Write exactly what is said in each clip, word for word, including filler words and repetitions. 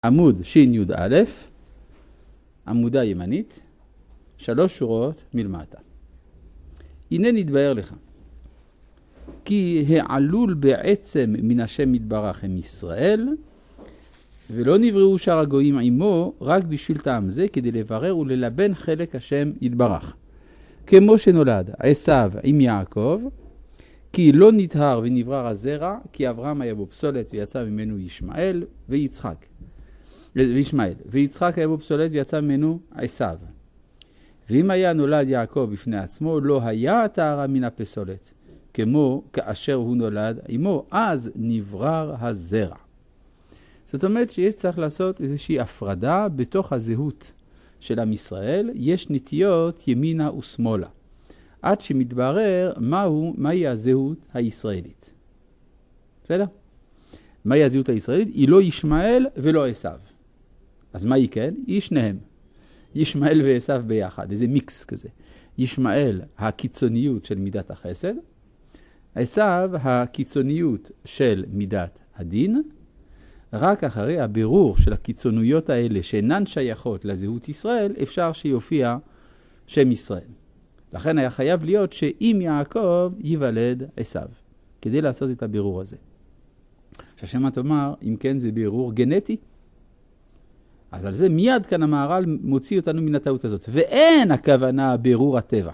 עמוד שין יוד א', עמודה ימנית, שלוש שורות מלמטה. הנה נתבהר לך, כי העלול בעצם מן השם יתברך הם ישראל, ולא נבראו שאר הגויים עמו, רק בשביל טעם זה, כדי לברר וללבן חלק השם יתברך. כמו שנולד עשיו עם יעקב, כי לא נטהר ונברר הזרע, כי אברהם היה בו פסולת ויצא ממנו ישמעאל ויצחק. וישמעאל. ויצחק היה בו פסולת ויצא ממנו עשיו. ואם היה נולד יעקב בפני עצמו, לא היה טהרה מן הפסולת, כמו כאשר הוא נולד עמו, אז נברר הזרע. זאת אומרת שיש צריך לעשות איזושהי הפרדה בתוך הזהות של עם ישראל, יש נטיות ימינה ושמאלה, עד שמתברר מהו, מהי הזהות הישראלית. בסדר? מהי הזהות הישראלית? היא לא ישמעאל ולא עשיו. אז מה היא כן? היא שניהם. ישמעאל ועשיו ביחד, איזה מיקס כזה. ישמעאל הקיצוניות של מידת החסד, עשיו הקיצוניות של מידת הדין, רק אחרי הבירור של הקיצוניות האלה שאינן שייכות לזהות ישראל, אפשר שיופיע שם ישראל. לכן היה חייב להיות שאם יעקב ייוולד עשיו, כדי לעשות את הבירור הזה. שהשמה תאמר, אם כן זה בירור גנטי, אז על זה מיד כאן המהר"ל מוציא אותנו מן הטעות הזאת. ואין הכוונה בירור הטבע.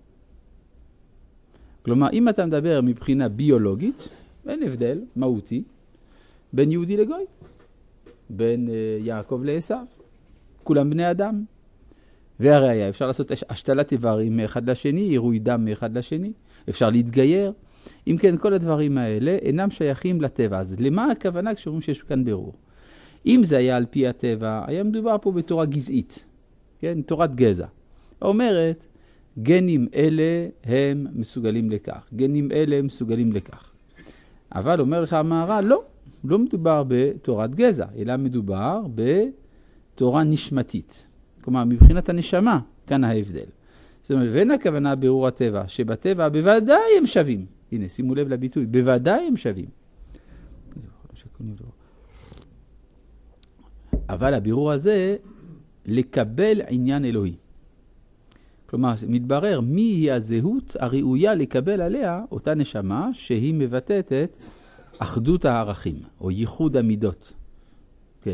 כלומר, אם אתה מדבר מבחינה ביולוגית, אין הבדל מהותי בין יהודי לגוי, בין uh, יעקב לעשיו. כולם בני אדם. והראיה, אפשר לעשות השתלת איברים מאחד לשני, עירוי דם מאחד לשני, אפשר להתגייר. אם כן, כל הדברים האלה אינם שייכים לטבע. אז למה הכוונה כשאומרים שיש כאן בירור? אם זה היה על פי הטבע, היה מדובר פה בתורה גזעית, כן? תורת גזע. אומרת, גנים אלה הם מסוגלים לכך, גנים אלה הם מסוגלים לכך. אבל אומר לך המהר"ל, לא, לא מדובר בתורת גזע, אלא מדובר בתורה נשמתית. כלומר, מבחינת הנשמה, כאן ההבדל. זאת אומרת, ואין הכוונה בירור הטבע, שבטבע בוודאי הם שווים. הנה, שימו לב לביטוי, בוודאי הם שווים. אבל הבירור הזה, לקבל עניין אלוהי. כלומר, מתברר מי היא הזהות הראויה לקבל עליה אותה נשמה שהיא מבטאת את אחדות הערכים, או ייחוד המידות. כן.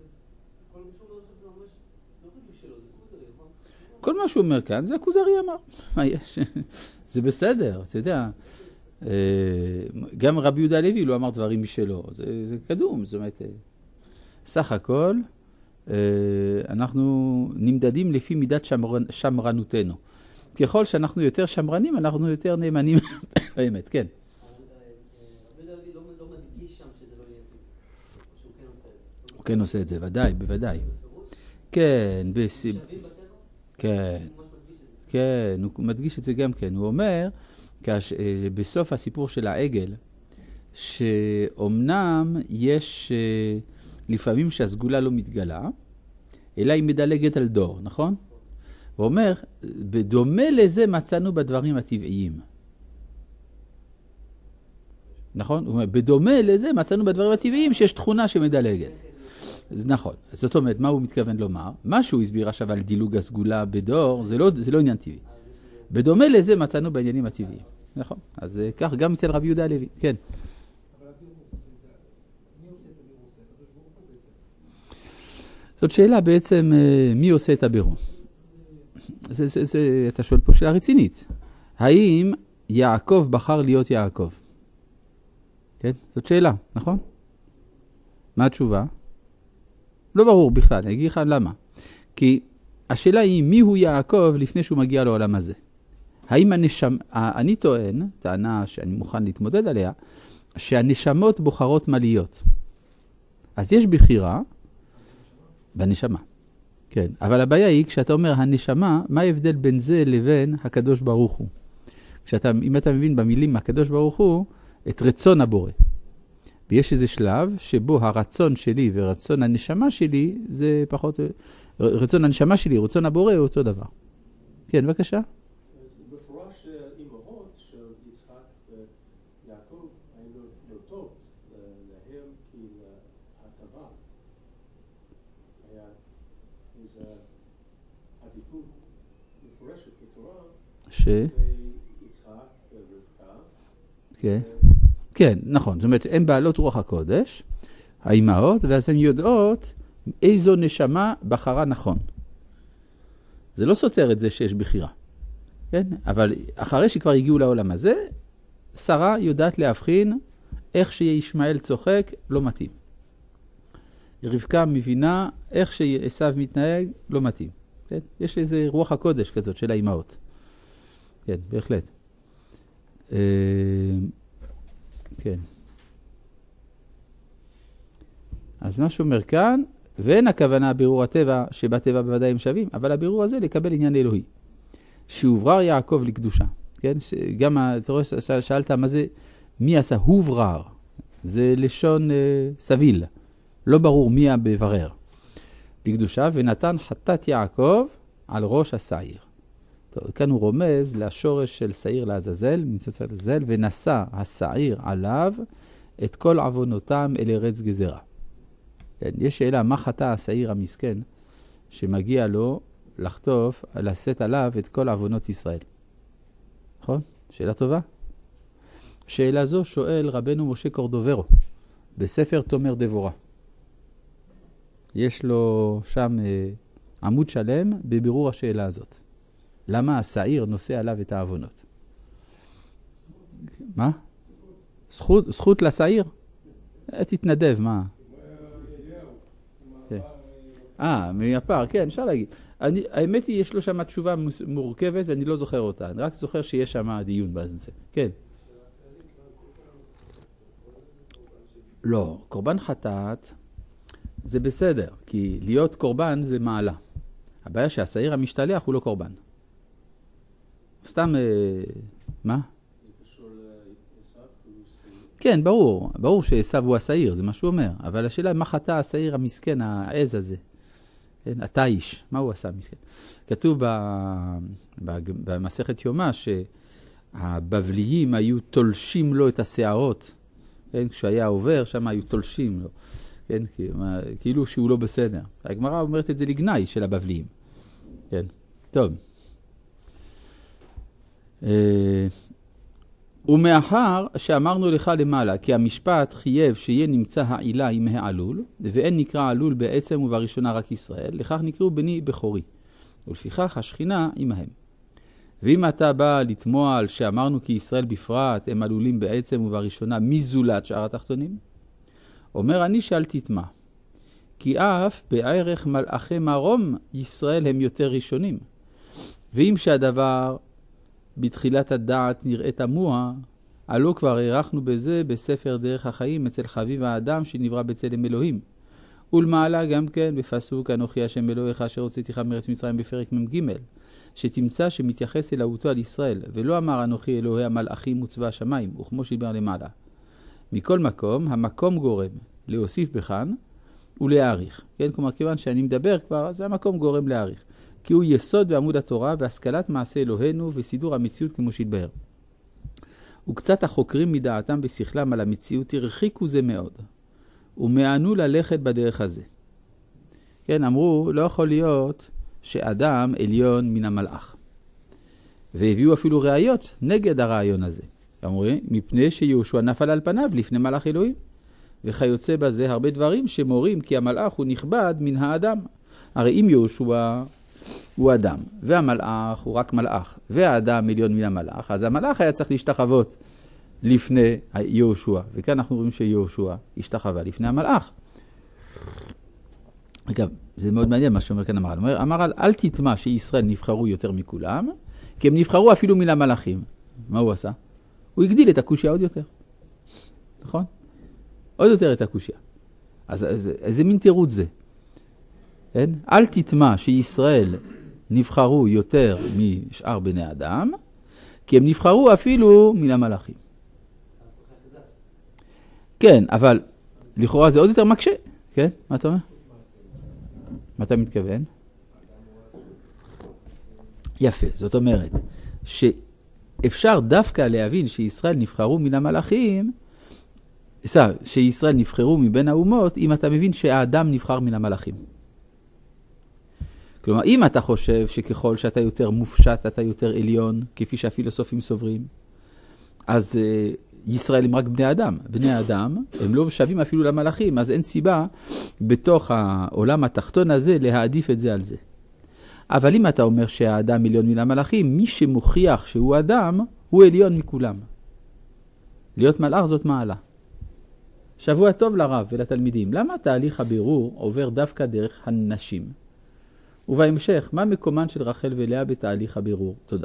כל מה שהוא אומר כאן, זה הכוזרי אמר. מה יש? זה בסדר, אתה יודע. גם רבי יהודה הלוי לא אמר דברים משלו. זה, זה קדום, זאת אומרת. סך הכל, אנחנו נמדדים לפי מידת שמרנ... שמרנותנו. ככל שאנחנו יותר שמרנים, אנחנו יותר נאמנים באמת, כן. רבי יהודה הלוי לא מדגיש שם שזה לא יהיה שהוא כן עושה את זה. הוא כן עושה את זה, ודאי, בוודאי. כן, בסיב... כן, כן, הוא מדגיש את זה גם כן. הוא אומר, בסוף הסיפור של העגל, שאומנם יש לפעמים שהסגולה לא מתגלה, אלא היא מדלגת על דור, נכון? הוא אומר, בדומה לזה מצאנו בדברים הטבעיים. נכון? הוא אומר, בדומה לזה מצאנו בדברים הטבעיים שיש תכונה שמדלגת. אז נכון. זאת אומרת, מה הוא מתכוון לומר? מה שהוא הסביר עכשיו על דילוג הסגולה בדור, זה לא, זה לא עניין טבעי. בדומה לזה מצאנו בעניינים הטבעיים. נכון? אז כך גם אצל רבי יהודה הלוי. כן. זאת שאלה בעצם, מי עושה את הבירור? זה, זה, זה, אתה שואל פה שאלה רצינית. האם יעקב בחר להיות יעקב? כן? זאת שאלה, נכון? מה התשובה? לא ברור בכלל, אני אגיד לך למה. כי השאלה היא מי הוא יעקב לפני שהוא מגיע לעולם הזה. האם הנשמה, אני טוען, טענה שאני מוכן להתמודד עליה, שהנשמות בוחרות מה להיות. אז יש בחירה בנשמה. כן, אבל הבעיה היא כשאתה אומר הנשמה, מה ההבדל בין זה לבין הקדוש ברוך הוא? כשאתה, אם אתה מבין במילים הקדוש ברוך הוא, את רצון הבורא. ויש איזה שלב שבו הרצון שלי ורצון הנשמה שלי זה פחות, רצון הנשמה שלי, רצון הבורא הוא אותו דבר. כן, בבקשה. בפורש אימהות של יצחק ויעקב היו נוטות להם כי הטבה. is a עדיפות מפורשת בתורה ש... ליצחק ורבקה. כן. כן, נכון. זאת אומרת, הן בעלות רוח הקודש, האימהות, ואז הן יודעות איזו נשמה בחרה נכון. זה לא סותר את זה שיש בחירה. כן? אבל אחרי שכבר הגיעו לעולם הזה, שרה יודעת להבחין איך שישמעאל צוחק לא מתאים. רבקה מבינה איך שעשיו מתנהג לא מתאים. כן? יש איזה רוח הקודש כזאת של האימהות. כן, בהחלט. כן. אז מה שאומר כאן, ואין הכוונה בירור הטבע שבטבע בוודאי הם שווים, אבל הבירור הזה לקבל עניין אלוהי. שהוברר יעקב לקדושה. כן? גם, אתה רואה, שאלת מה זה, מי עשה הוברר? זה לשון אה, סביל. לא ברור מי הבברר. לקדושה, ונתן חטאת יעקב על ראש השעיר. טוב, כאן הוא רומז לשורש של שעיר לעזאזל, מנצוץ לעזאזל, ונשא השעיר עליו את כל עוונותם אל ארץ גזרה. כן, יש שאלה, מה חטא השעיר המסכן שמגיע לו לחטוף, לשאת עליו את כל עוונות ישראל? נכון? שאלה טובה. שאלה זו שואל רבנו משה קורדוברו בספר תומר דבורה. יש לו שם אה, עמוד שלם בבירור השאלה הזאת. למה השעיר נושא עליו את העוונות? מה? זכות, זכות לשעיר? תתנדב, מה? אה, מהפער, כן, אפשר להגיד. אני, האמת היא, יש לו שם תשובה מורכבת, ואני לא זוכר אותה. אני רק זוכר שיש שם דיון בזה. כן. לא, קורבן חטאת זה בסדר, כי להיות קורבן זה מעלה. הבעיה שהשעיר המשתלח הוא לא קורבן. סתם, מה? כן, ברור. ברור שעשיו הוא השעיר, זה מה שהוא אומר. אבל השאלה, מה חטא השעיר המסכן, העז הזה? כן, התאיש, מה הוא עשה מסכן? כתוב במסכת יומא שהבבליים היו תולשים לו את השערות. כן, כשהיה עובר, שם היו תולשים לו. כן, כאילו שהוא לא בסדר. הגמרא אומרת את זה לגנאי של הבבליים. כן, טוב. ומאחר שאמרנו לך למעלה, כי המשפט חייב שיהיה נמצא העילה עם העלול, ואין נקרא עלול בעצם ובראשונה רק ישראל, לכך נקראו בני בכורי, ולפיכך השכינה עמהם. ואם אתה בא לתמוע על שאמרנו כי ישראל בפרט הם עלולים בעצם ובראשונה מזולת שאר התחתונים, אומר אני שאל תתמה, כי אף בערך מלאכי מרום ישראל הם יותר ראשונים, ואם שהדבר בתחילת הדעת נראה תמוה, עלו כבר הערכנו בזה בספר דרך החיים אצל חביב האדם שנברא בצלם אלוהים. ולמעלה גם כן בפסוק אנוכי השם אלוהיך אשר הוצאתיך מארץ מצרים בפרק מ"ג, שתמצא שמתייחס אלוהותו על ישראל, ולא אמר אנוכי אלוהי המלאכים וצבא השמיים, וכמו שדיבר למעלה. מכל מקום, המקום גורם להוסיף בכאן ולהאריך. כן, כלומר, כיוון שאני מדבר כבר, אז המקום גורם להאריך. כי הוא יסוד ועמוד התורה והשכלת מעשה אלוהינו וסידור המציאות כמו שהתבהר. וקצת החוקרים מדעתם בשכלם על המציאות הרחיקו זה מאוד, ומענו ללכת בדרך הזה. כן, אמרו, לא יכול להיות שאדם עליון מן המלאך. והביאו אפילו ראיות נגד הרעיון הזה. אמרו, מפני שיהושע נפל על פניו לפני מלאך אלוהים. וכיוצא בזה הרבה דברים שמורים כי המלאך הוא נכבד מן האדם. הרי אם יהושע הוא אדם, והמלאך הוא רק מלאך, והאדם מיליון מן המלאך, אז המלאך היה צריך להשתחוות לפני יהושע, וכאן אנחנו רואים שיהושע השתחווה לפני המלאך. אגב, זה מאוד מעניין מה שאומר כאן אמר. אמר, אמר אל תתמה שישראל נבחרו יותר מכולם, כי הם נבחרו אפילו מן המלאכים. מה הוא עשה? הוא הגדיל את הקושיה עוד יותר. נכון? עוד יותר את הקושיה. אז איזה מין תירוץ זה? כן? אל תתמה שישראל נבחרו יותר משאר בני אדם, כי הם נבחרו אפילו מן המלאכים. כן, אבל לכאורה זה עוד יותר מקשה. כן? מה אתה אומר? מה אתה מתכוון? יפה, זאת אומרת, שאפשר דווקא להבין שישראל נבחרו מן המלאכים, שישראל נבחרו מבין האומות, אם אתה מבין שהאדם נבחר מן המלאכים. כלומר, אם אתה חושב שככל שאתה יותר מופשט, אתה יותר עליון, כפי שהפילוסופים סוברים, אז uh, ישראל הם רק בני אדם. בני אדם הם לא שווים אפילו למלאכים, אז אין סיבה בתוך העולם התחתון הזה להעדיף את זה על זה. אבל אם אתה אומר שהאדם עליון מן המלאכים, מי שמוכיח שהוא אדם, הוא עליון מכולם. להיות מלאך זאת מעלה. שבוע טוב לרב ולתלמידים. למה תהליך הבירור עובר דווקא דרך הנשים? ובהמשך, מה מקומן של רחל ולאה בתהליך הבירור? תודה.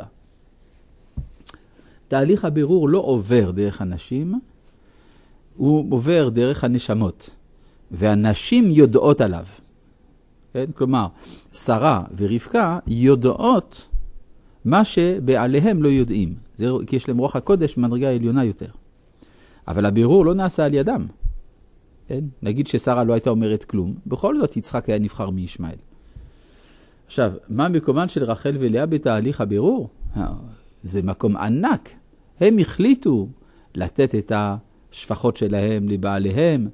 תהליך הבירור לא עובר דרך הנשים, הוא עובר דרך הנשמות. והנשים יודעות עליו. כן? כלומר, שרה ורבקה יודעות מה שבעליהם לא יודעים. זה כי יש להם רוח הקודש מדרגה עליונה יותר. אבל הבירור לא נעשה על ידם. כן? נגיד ששרה לא הייתה אומרת כלום, בכל זאת יצחק היה נבחר מישמעאל. עכשיו, מה מקומן של רחל ולאה בתהליך הבירור? זה מקום ענק. הם החליטו לתת את השפחות שלהם לבעליהם,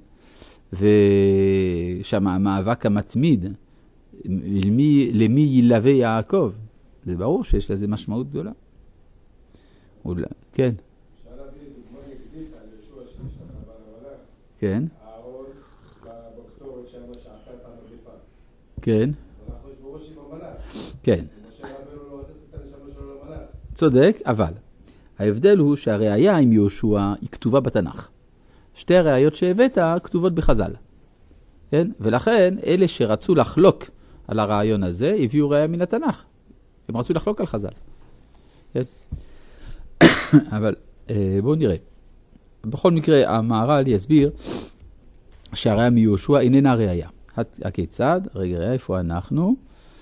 ושם המאבק המתמיד, למי, למי ילווה יעקב. זה ברור שיש לזה משמעות גדולה. אולי, כן. אפשר להביא דוגמה נגדית על ישוע שהשתחווה למלאך. כן. אהרון בקטורת שם שעצה את המגפה. כן. אנחנו יש בראש עם המלאך. כן. משה רבנו לא רצה את הנשמה שלו למלאך. צודק, אבל ההבדל הוא שהראיה עם יהושע היא כתובה בתנ"ך. שתי הראיות שהבאת כתובות בחז"ל. כן? ולכן אלה שרצו לחלוק על הרעיון הזה הביאו ראיה מן התנ"ך. הם רצו לחלוק על חז"ל. כן? אבל בואו נראה. בכל מקרה המהר"ל יסביר שהראיה מיהושע איננה ראיה. הכיצד? רגע, רגע, איפה אנחנו?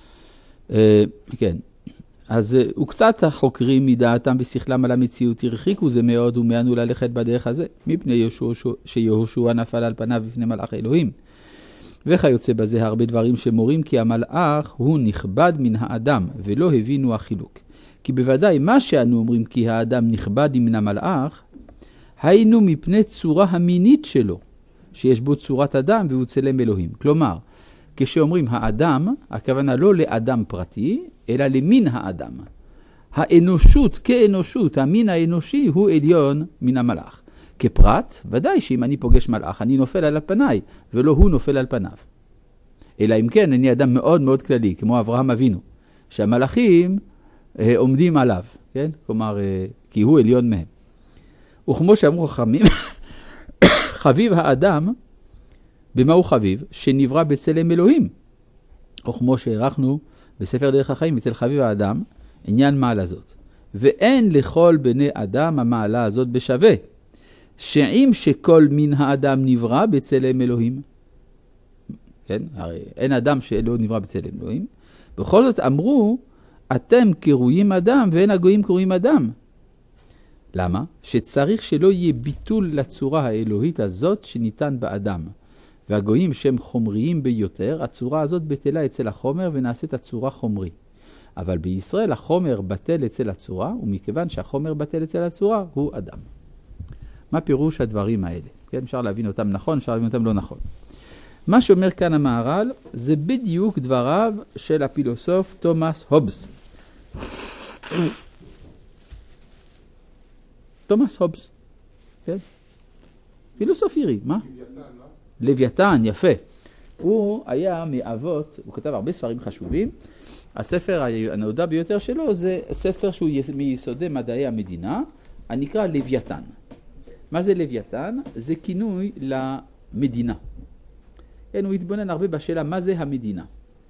כן. אז הוא קצת החוקרים מדעתם ושכלם על המציאות הרחיקו זה מאוד ומענו ללכת בדרך הזה, מפני שיהושע נפל על פניו בפני מלאך אלוהים. וכיוצא בזה הרבה דברים שמורים כי המלאך הוא נכבד מן האדם ולא הבינו החילוק. כי בוודאי מה שאנו אומרים כי האדם נכבד מן המלאך, היינו מפני צורה המינית שלו, שיש בו צורת אדם והוא צלם אלוהים. כלומר, כשאומרים האדם, הכוונה לא לאדם פרטי, אלא למין האדם. האנושות כאנושות, המין האנושי הוא עליון מן המלאך. כפרט, ודאי שאם אני פוגש מלאך, אני נופל על פניי, ולא הוא נופל על פניו. אלא אם כן, אני אדם מאוד מאוד כללי, כמו אברהם אבינו, שהמלאכים אה, עומדים עליו, כן? כלומר, אה, כי הוא עליון מהם. וכמו שאמרו חכמים, חביב האדם, במה הוא חביב? שנברא בצלם אלוהים. או כמו שהערכנו בספר דרך החיים, אצל חביב האדם, עניין מעלה זאת. ואין לכל בני אדם המעלה הזאת בשווה. שעם שכל מין האדם נברא בצלם אלוהים. כן? הרי אין אדם שלא נברא בצלם אלוהים. בכל זאת אמרו, אתם קרויים אדם ואין הגויים קרויים אדם. למה? שצריך שלא יהיה ביטול לצורה האלוהית הזאת שניתן באדם. והגויים שהם חומריים ביותר, הצורה הזאת בטלה אצל החומר ונעשית הצורה חומרי. אבל בישראל החומר בטל אצל הצורה, ומכיוון שהחומר בטל אצל הצורה, הוא אדם. מה פירוש הדברים האלה? כן, אפשר להבין אותם נכון, אפשר להבין אותם לא נכון. מה שאומר כאן המהר"ל, זה בדיוק דבריו של הפילוסוף תומאס הובס. תומאס הובס. כן? פילוסוף אירי, מה? לוויתן, יפה. הוא היה מאבות, הוא כתב הרבה ספרים חשובים. הספר הנודע ביותר שלו זה ספר שהוא מיסודי מדעי המדינה, הנקרא לוויתן. מה זה לוויתן? זה כינוי למדינה. כן, הוא התבונן הרבה בשאלה מה זה המדינה.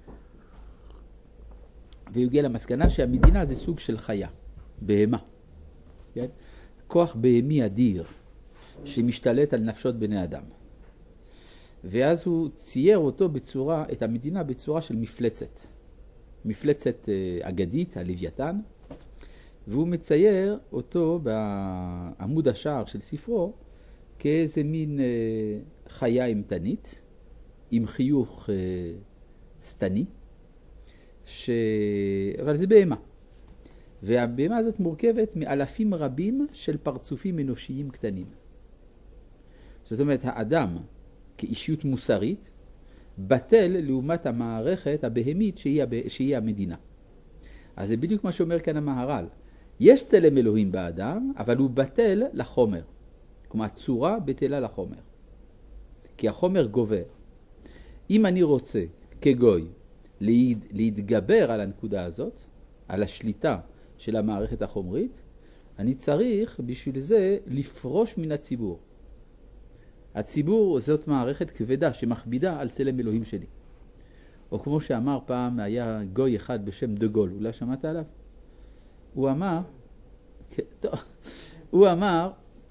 והוא הגיע למסקנה שהמדינה זה סוג של חיה, בהמה. כן? כוח בהמי אדיר שמשתלט על נפשות בני אדם. ואז הוא צייר אותו בצורה, את המדינה בצורה של מפלצת. מפלצת אגדית, הלוויתן, והוא מצייר אותו בעמוד השער של ספרו כאיזה מין חיה אימתנית, עם חיוך סתני, ש... אבל זה בהמה. והבהמה הזאת מורכבת מאלפים רבים של פרצופים אנושיים קטנים. זאת אומרת, האדם כאישיות מוסרית, בטל לעומת המערכת הבהמית שהיא, שהיא המדינה. אז זה בדיוק מה שאומר כאן המהר"ל. יש צלם אלוהים באדם, אבל הוא בטל לחומר. כלומר, הצורה בטלה לחומר. כי החומר גובר. אם אני רוצה, כגוי, להת, להתגבר על הנקודה הזאת, על השליטה של המערכת החומרית, אני צריך בשביל זה לפרוש מן הציבור. הציבור זאת מערכת כבדה שמכבידה על צלם אלוהים שלי. או כמו שאמר פעם, היה גוי אחד בשם דגול, אולי שמעת עליו? הוא אמר, טוב, הוא אמר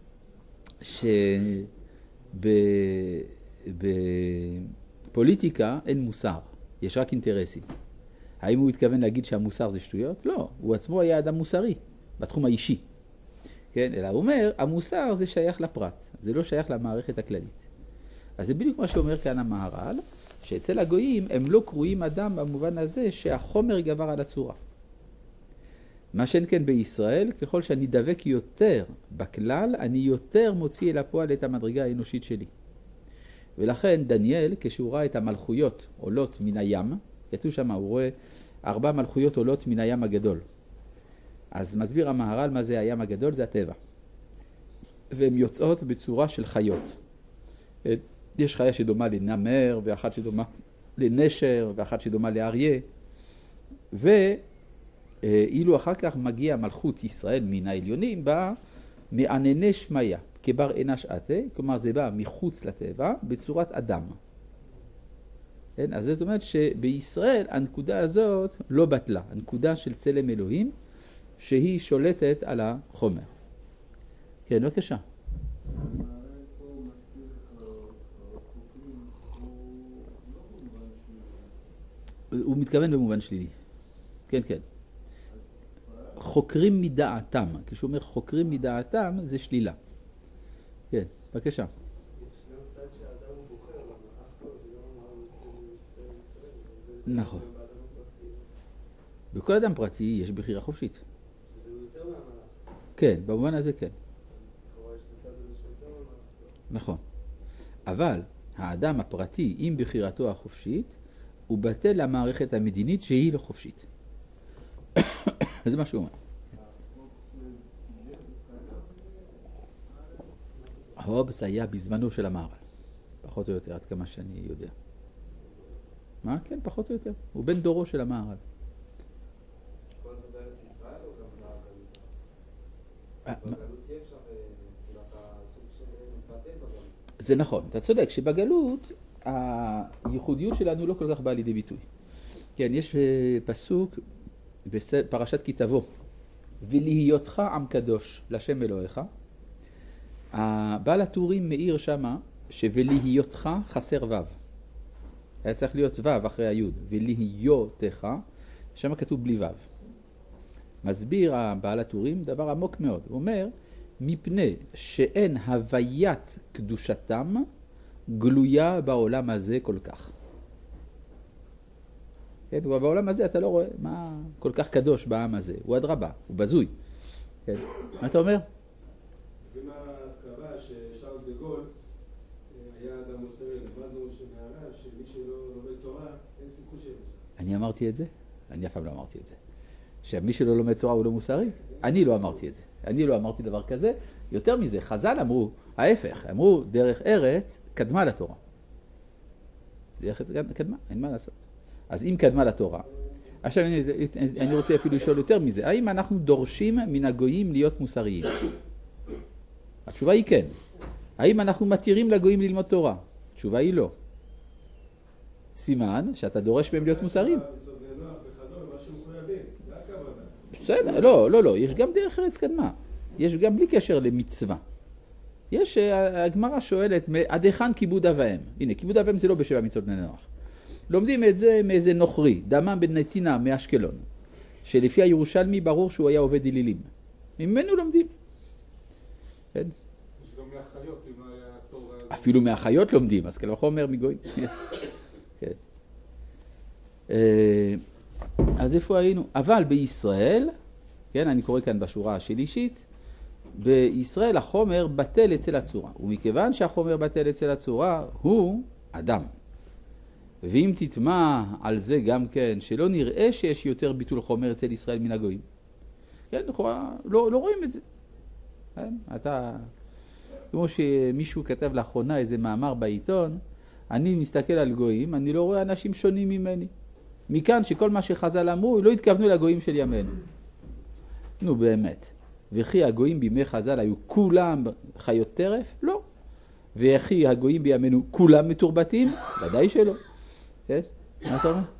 שבפוליטיקה אין מוסר, יש רק אינטרסים. האם הוא התכוון להגיד שהמוסר זה שטויות? לא, הוא עצמו היה אדם מוסרי, בתחום האישי. כן, אלא הוא אומר, המוסר זה שייך לפרט, זה לא שייך למערכת הכללית. אז זה בדיוק מה שאומר כאן המהר"ל, שאצל הגויים הם לא קרויים אדם במובן הזה שהחומר גבר על הצורה. מה שאין כן בישראל, ככל שאני דבק יותר בכלל, אני יותר מוציא אל הפועל את המדרגה האנושית שלי. ולכן דניאל, כשהוא ראה את המלכויות עולות מן הים, כתוב שם, הוא רואה ארבע מלכויות עולות מן הים הגדול. אז מסביר המהר"ל מה זה הים הגדול, זה הטבע. והן יוצאות בצורה של חיות. יש חיה שדומה לנמר, ואחת שדומה לנשר, ואחת שדומה לאריה. ואילו אחר כך מגיע מלכות ישראל מן העליונים, בא מענני שמיה, כבר אינה שעתה, כלומר זה בא מחוץ לטבע, בצורת אדם. כן? אז זאת אומרת שבישראל הנקודה הזאת לא בטלה, הנקודה של צלם אלוהים, שהיא שולטת על החומר. כן, בבקשה. הוא מתכוון במובן שלילי. כן, כן. חוקרים מדעתם. כשהוא אומר חוקרים מדעתם, זה שלילה. כן, בבקשה. נכון. בכל אדם פרטי יש בחירה חופשית. כן, במובן הזה כן. נכון. אבל האדם הפרטי, עם בחירתו החופשית, הוא בטל למערכת המדינית שהיא לא חופשית. זה מה שהוא אומר. הובס היה בזמנו של המהר"ל. פחות או יותר, עד כמה שאני יודע. מה? כן, פחות או יותר. הוא בן דורו של המהר"ל. זה נכון, אתה צודק שבגלות הייחודיות שלנו לא כל כך באה לידי ביטוי. כן, יש פסוק בפרשת כי תבוא, ולהיותך עם קדוש לשם אלוהיך. הבעל הטורים מאיר שמה שוולהיותך חסר וו. היה צריך להיות וו אחרי היוד, ולהיותך, שמה כתוב בלי וו. מסביר הבעל הטורים דבר עמוק מאוד. הוא אומר, מפני שאין הוויית קדושתם גלויה בעולם הזה כל כך. כן, בעולם הזה אתה לא רואה מה כל כך קדוש בעם הזה. הוא אדרבה, הוא בזוי. כן. מה אתה אומר? ומה קרה ששארל דה גול היה אדם מוסרי, למדנו שמעליו שמי שלא לומד תורה אין סיכוי שיהיה מוסרי. אני אמרתי את זה? אני אף פעם לא אמרתי את זה. שמי שלא לומד תורה הוא לא מוסרי? אני לא אמרתי את זה. אני לא אמרתי דבר כזה. יותר מזה, חז"ל אמרו, ההפך, אמרו דרך ארץ קדמה לתורה. דרך ארץ קדמה, אין מה לעשות. אז אם קדמה לתורה, עכשיו אני, אני רוצה אפילו לשאול יותר מזה, האם אנחנו דורשים מן הגויים להיות מוסריים? התשובה היא כן. האם אנחנו מתירים לגויים ללמוד תורה? התשובה היא לא. סימן שאתה דורש מהם להיות מוסריים. בסדר, לא, לא, לא, יש גם דרך ארץ קדמה. יש גם בלי קשר למצווה. יש, הגמרא שואלת, עד היכן כיבוד אב ואם? הנה, כיבוד אב ואם זה לא בשבע מצוות בני נוח. לומדים את זה מאיזה נוכרי, דמם בן נתינה מאשקלון, שלפי הירושלמי ברור שהוא היה עובד אלילים. ממנו לומדים. כן? יש גם מהחיות, אם היה תורה... אפילו מהחיות לומדים, אז כלומר אומר מגויים. כן. אז איפה היינו? אבל בישראל, כן, אני קורא כאן בשורה השלישית, בישראל החומר בטל אצל הצורה, ומכיוון שהחומר בטל אצל הצורה, הוא אדם. ואם תטמע על זה גם כן, שלא נראה שיש יותר ביטול חומר אצל ישראל מן הגויים. כן, לא, לא רואים את זה. כן? אתה, כמו שמישהו כתב לאחרונה איזה מאמר בעיתון, אני מסתכל על גויים, אני לא רואה אנשים שונים ממני. מכאן שכל מה שחז"ל אמרו, לא התכוונו לגויים של ימינו. נו באמת. וכי הגויים בימי חז"ל היו כולם חיות טרף? לא. וכי הגויים בימינו כולם מתורבתים? ודאי שלא. כן? מה אתה אומר?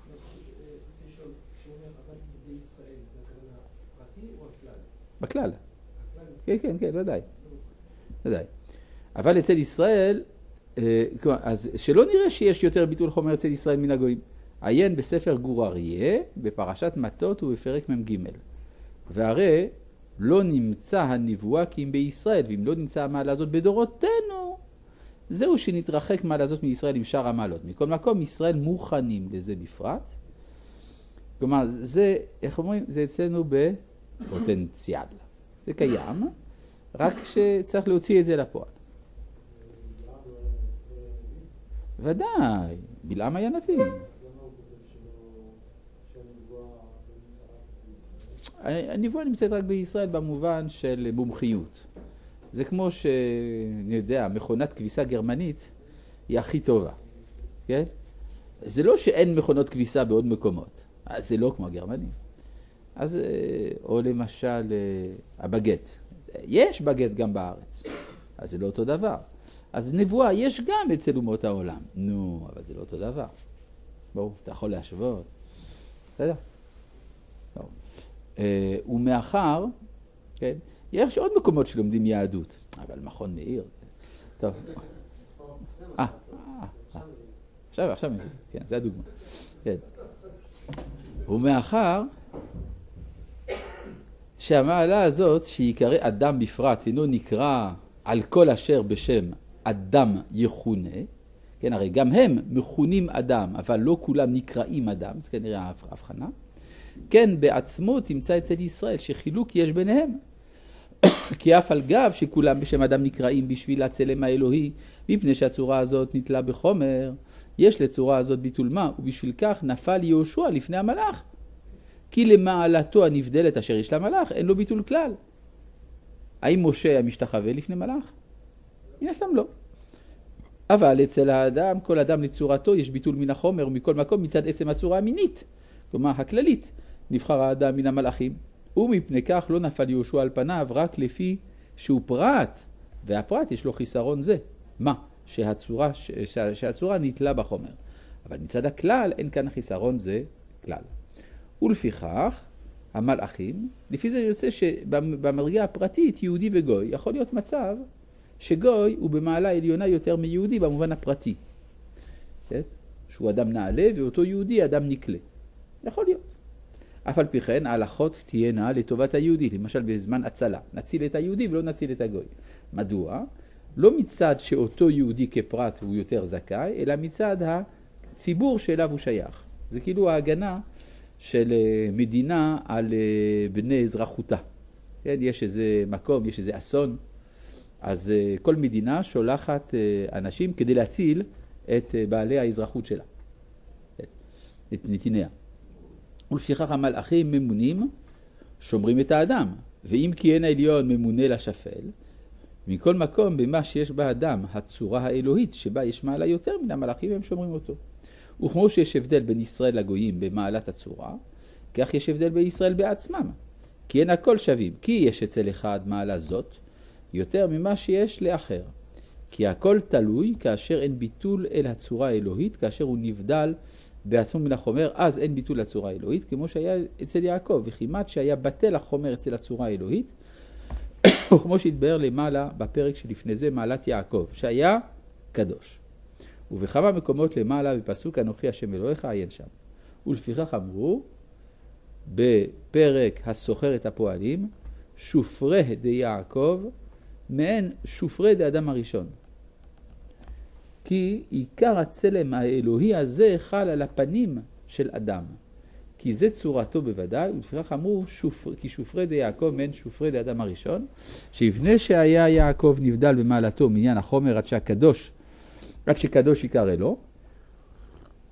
בכלל. כן, כן, כן, ודאי. ודאי. אבל אצל ישראל, אז שלא נראה שיש יותר ביטול חומר אצל ישראל מן הגויים. עיין בספר גור אריה, בפרשת מטות ובפרק מ"ג. והרי לא נמצא הנבואה כי אם בישראל, ואם לא נמצא המעלה הזאת בדורותינו, זהו שנתרחק מעלה הזאת מישראל עם שאר המעלות. מכל מקום, ישראל מוכנים לזה בפרט. כלומר, זה, איך אומרים? זה אצלנו בפוטנציאל. זה קיים, רק שצריך להוציא את זה לפועל. ודאי, בלעם היה נביא. הנבואה נמצאת רק בישראל במובן של מומחיות. זה כמו שאני יודע, מכונת כביסה גרמנית היא הכי טובה. כן? זה לא שאין מכונות כביסה בעוד מקומות. זה לא כמו הגרמנים. אז, או למשל, הבגט. יש בגט גם בארץ. אז זה לא אותו דבר. אז נבואה יש גם אצל אומות העולם. נו, אבל זה לא אותו דבר. בואו, אתה יכול להשוות. אתה יודע. בואו. ומאחר, כן, יש עוד מקומות שלומדים יהדות, אבל מכון מאיר. טוב. אה, אה, עכשיו, עכשיו, כן, זה הדוגמה. כן. ומאחר שהמעלה הזאת, שיקרא אדם בפרט, אינו נקרא על כל אשר בשם אדם יכונה, כן, הרי גם הם מכונים אדם, אבל לא כולם נקראים אדם, זה כנראה ההבחנה. כן, בעצמו תמצא אצל ישראל שחילוק יש ביניהם. כי אף על גב שכולם בשם אדם נקראים בשביל הצלם האלוהי, מפני שהצורה הזאת נתלה בחומר, יש לצורה הזאת ביטול מה, ובשביל כך נפל יהושע לפני המלאך. כי למעלתו הנבדלת אשר יש למלאך, אין לו ביטול כלל. האם משה היה משתחווה לפני מלאך? יש להם לא. אבל אצל האדם, כל אדם לצורתו יש ביטול מן החומר, ומכל מקום מצד עצם הצורה המינית. כלומר, הכללית, נבחר האדם מן המלאכים, ומפני כך לא נפל יהושע על פניו רק לפי שהוא פרט, והפרט יש לו חיסרון זה. מה? שהצורה, שהצורה נתלה בחומר. אבל מצד הכלל אין כאן חיסרון זה כלל. ולפיכך, המלאכים, לפי זה יוצא שבמדרגה הפרטית, יהודי וגוי, יכול להיות מצב שגוי הוא במעלה עליונה יותר מיהודי במובן הפרטי. כן? שהוא אדם נעלה ואותו יהודי אדם נקלה. יכול להיות. אף על פי כן, ההלכות תהיינה לטובת היהודי, למשל בזמן הצלה. נציל את היהודי ולא נציל את הגוי. מדוע? לא מצד שאותו יהודי כפרט הוא יותר זכאי, אלא מצד הציבור שאליו הוא שייך. זה כאילו ההגנה של מדינה על בני אזרחותה. כן? יש איזה מקום, יש איזה אסון, אז כל מדינה שולחת אנשים כדי להציל את בעלי האזרחות שלה, את נתיניה. ולפיכך המלאכים ממונים, שומרים את האדם, ואם כי אין העליון ממונה לשפל, מכל מקום במה שיש באדם הצורה האלוהית שבה יש מעלה יותר מן המלאכים הם שומרים אותו. וכמו שיש הבדל בין ישראל לגויים במעלת הצורה, כך יש הבדל בישראל בעצמם. כי אין הכל שווים, כי יש אצל אחד מעלה זאת יותר ממה שיש לאחר. כי הכל תלוי כאשר אין ביטול אל הצורה האלוהית, כאשר הוא נבדל בעצמו מן החומר, אז אין ביטול לצורה האלוהית, כמו שהיה אצל יעקב, וכמעט שהיה בטל החומר אצל הצורה האלוהית, וכמו שהתבאר למעלה בפרק שלפני זה מעלת יעקב, שהיה קדוש. ובכמה מקומות למעלה בפסוק אנוכי השם אלוהיך עיין שם. ולפיכך אמרו בפרק הסוחר את הפועלים, שופרי די יעקב מעין שופרי די אדם הראשון. כי עיקר הצלם האלוהי הזה חל על הפנים של אדם. כי זה צורתו בוודאי, ולפיכך אמרו שופר, כי שופרי די יעקב מעין שופרי די אדם הראשון, שלפני שהיה יעקב נבדל במעלתו מעניין החומר עד שהקדוש, עד שקדוש יקרא לו,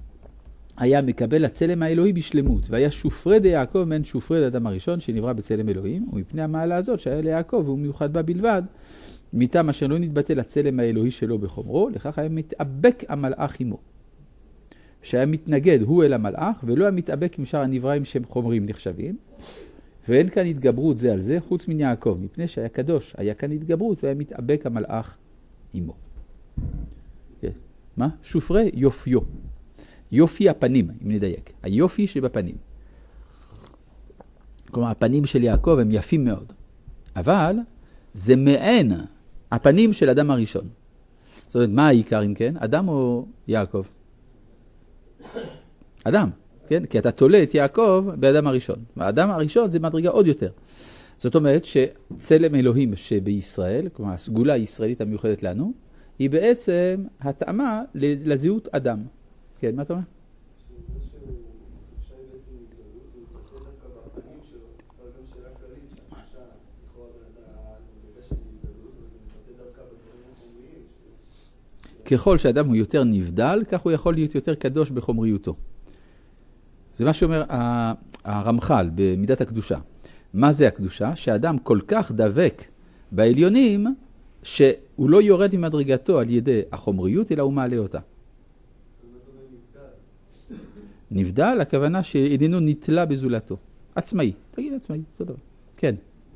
היה מקבל הצלם האלוהי בשלמות, והיה שופרי דיעקב מן שופרי האדם הראשון שנברא בצלם אלוהים, ומפני המעלה הזאת שהיה ליעקב והוא מיוחד בה בלבד, מטעם אשר לא נתבטל הצלם האלוהי שלו בחומרו, לכך היה מתאבק המלאך עמו. שהיה מתנגד הוא אל המלאך, ולא היה מתאבק עם שאר הנבראים שהם חומרים נחשבים, ואין כאן התגברות זה על זה, חוץ מן יעקב, מפני שהיה קדוש, היה כאן התגברות, והיה מתאבק המלאך עמו. מה? שופרי יופיו. יופי הפנים, אם נדייק. היופי שבפנים. כלומר, הפנים של יעקב הם יפים מאוד. אבל זה מעין הפנים של אדם הראשון. זאת אומרת, מה העיקר אם כן? אדם או יעקב? אדם, כן? כי אתה תולה את יעקב באדם הראשון. האדם הראשון זה מדרגה עוד יותר. זאת אומרת שצלם אלוהים שבישראל, כלומר הסגולה הישראלית המיוחדת לנו, היא בעצם התאמה לזהות אדם. כן, מה אתה אומר? ככל שאדם הוא יותר נבדל, כך הוא יכול להיות יותר קדוש בחומריותו. זה מה שאומר הרמח"ל במידת הקדושה. מה זה הקדושה? שאדם כל כך דבק בעליונים, שהוא לא יורד ממדרגתו על ידי החומריות, אלא הוא מעלה אותה. נבדל, הכוונה שאיננו נתלה בזולתו. עצמאי. תגיד עצמאי, זה דבר. כן.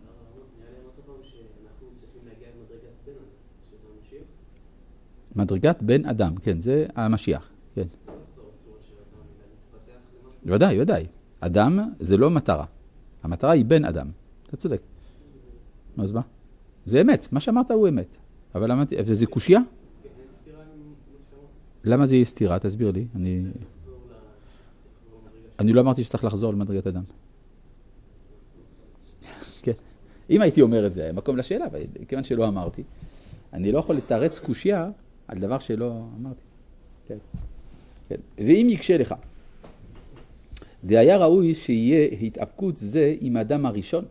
מדרגת בן אדם, כן, זה המשיח, כן. ודאי, ודאי. אדם זה לא מטרה. המטרה היא בן אדם. אתה צודק. אז מה? זה אמת. מה שאמרת הוא אמת. אבל אמרתי, וזה קושיה? למה זה יהיה סתירה? תסביר לי. אני... אני לא אמרתי שצריך לחזור למדרגת אדם. כן. אם הייתי אומר את זה, היה מקום לשאלה, אבל כיוון שלא אמרתי, אני לא יכול לתרץ קושיה על דבר שלא אמרתי. כן. כן. ואם יקשה לך, זה היה ראוי שיהיה התאפקות זה עם האדם הראשון.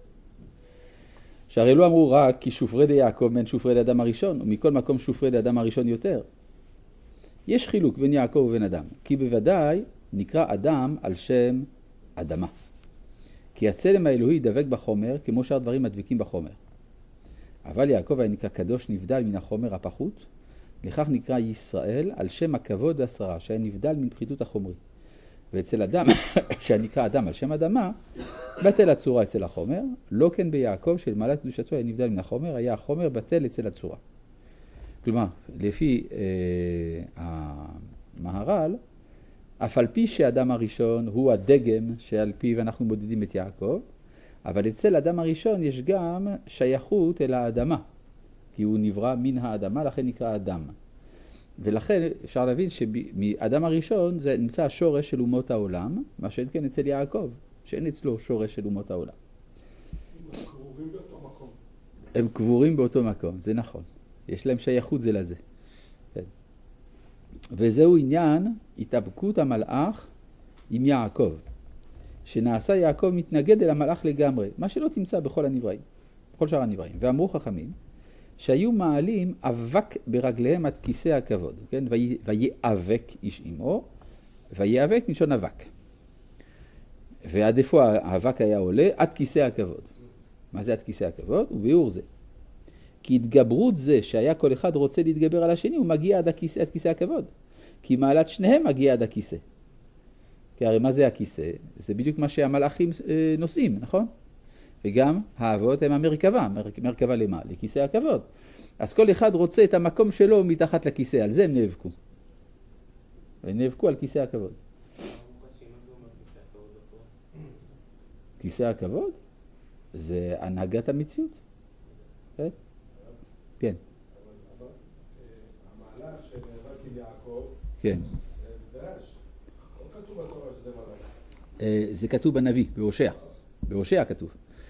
שהרי לא אמרו רק כי שופרי די יעקב מן שופרי די אדם הראשון, ומכל מקום שופרי די אדם הראשון יותר. יש חילוק בין יעקב ובין אדם, כי בוודאי נקרא אדם על שם אדמה. כי הצלם האלוהי דבק בחומר, כמו שאר דברים מדבקים בחומר. אבל יעקב היה נקרא קדוש נבדל מן החומר הפחות, לכך נקרא ישראל על שם הכבוד והשררה, שהיה נבדל מן פחיתות החומרי. ואצל אדם, שנקרא אדם על שם אדמה, בטל הצורה אצל החומר, לא כן ביעקב של מעלת קדושתו היה נבדל מן החומר, היה החומר בטל אצל הצורה. כלומר, לפי אה, המהר"ל, אף על פי שהאדם הראשון הוא הדגם שעל פיו אנחנו מודדים את יעקב, אבל אצל האדם הראשון יש גם שייכות אל האדמה, כי הוא נברא מן האדמה, לכן נקרא אדם. ולכן אפשר להבין שמאדם הראשון זה נמצא השורש של אומות העולם, מה שאין כן אצל יעקב, שאין אצלו שורש של אומות העולם. הם קבורים באותו מקום. הם קבורים באותו מקום, זה נכון. יש להם שייכות זה לזה. כן. וזהו עניין התאבקות המלאך עם יעקב. שנעשה יעקב מתנגד אל המלאך לגמרי, מה שלא תמצא בכל הנבראים, בכל שאר הנבראים. ואמרו חכמים, שהיו מעלים אבק ברגליהם עד כיסא הכבוד, כן? ויאבק איש עמו, ויאבק מלשון אבק. ועד איפה האבק היה עולה? עד כיסא הכבוד. מה זה עד כיסא הכבוד? וביאור זה. כי התגברות זה שהיה כל אחד רוצה להתגבר על השני, הוא מגיע עד הכיסא, עד כיסא הכבוד. כי מעלת שניהם מגיע עד הכיסא. כי הרי מה זה הכיסא? זה בדיוק מה שהמלאכים נושאים, נכון? וגם האבות הם המרכבה, מרכבה למה? לכיסא הכבוד. אז כל אחד רוצה את המקום שלו מתחת לכיסא, על זה הם נאבקו. הם נאבקו על כיסא הכבוד. כיסא הכבוד זה הנהגת המציאות. כן? כן. המעלה שנאבק עם יעקב, כן. זה דרש. לא כתוב בתורה שזה מעלה. זה כתוב בנביא, בהושע. בהושע כתוב.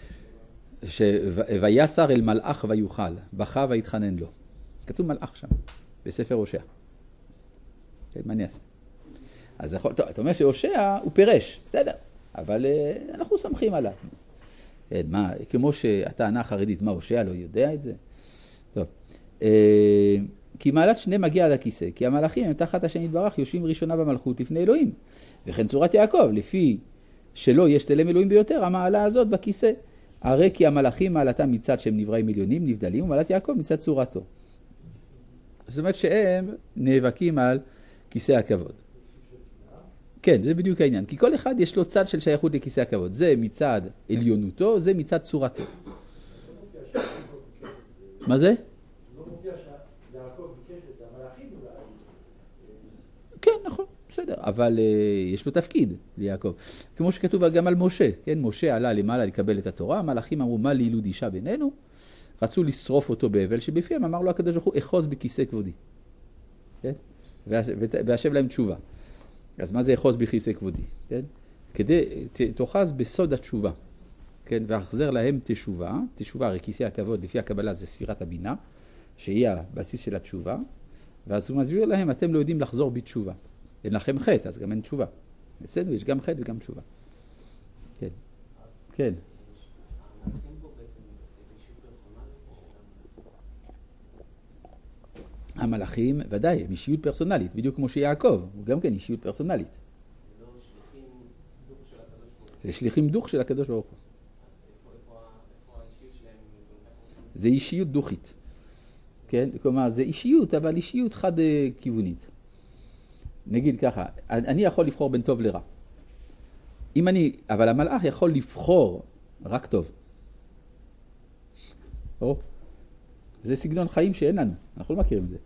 ויסר אל מלאך ויוכל, בכה ויתחנן לו. כתוב מלאך שם, בספר הושע. מה אני אעשה? אז יכול, טוב, אתה אומר שהושע הוא פירש, בסדר, אבל אנחנו סמכים עליו. מה, כמו שהטענה החרדית, מה הושע לא יודע את זה? טוב, כי מעלת שני מגיע עד הכיסא, כי המלאכים הם תחת השם יתברך יושבים ראשונה במלכות לפני אלוהים. וכן צורת יעקב, לפי שלא יש צלם אלוהים ביותר, המעלה הזאת בכיסא. הרי כי המלאכים מעלתם מצד שהם נבראים עליונים, נבדלים, ומעלת יעקב מצד צורתו. זאת אומרת שהם נאבקים על כיסא הכבוד. כן, זה בדיוק העניין. כי כל אחד יש לו צד של שייכות לכיסא הכבוד. זה מצד עליונותו, זה מצד צורתו. מה זה? לא מופיע שיעקב ביקש את זה, המלאכים אולי. כן, נכון, בסדר. אבל uh, יש לו תפקיד ליעקב. כמו שכתוב גם על משה, כן? משה עלה למעלה לקבל את התורה, המלאכים אמרו, מה לילוד אישה בינינו? רצו לשרוף אותו באבל, שבפיהם אמר לו הקדוש ברוך הוא, אחוז בכיסא כבודי. כן? והשב להם תשובה. אז מה זה אחוז בכיסא כבודי? כן? כדי, תאחז בסוד התשובה. כן? ואחזר להם תשובה. תשובה, הרי כיסא הכבוד, לפי הקבלה זה ספירת הבינה, שהיא הבסיס של התשובה. ואז הוא מסביר להם, אתם לא יודעים לחזור בתשובה. אין לכם חטא, אז גם אין תשובה. בסדר, יש גם חטא וגם תשובה. כן. כן. המלאכים, ודאי, הם אישיות פרסונלית, בדיוק כמו שיעקב, הוא גם כן אישיות פרסונלית. זה לא שליחים דוך של הקדוש ברוך הוא. זה שליחים דוך של הקדוש ברוך הוא. איפה האישיות שלהם? זה אישיות דוכית. כן? כלומר, זה אישיות, אבל אישיות חד-כיוונית. נגיד ככה, אני יכול לבחור בין טוב לרע. אם אני, אבל המלאך יכול לבחור רק טוב. או? זה סגנון חיים שאין לנו, אנחנו לא מכירים את זה.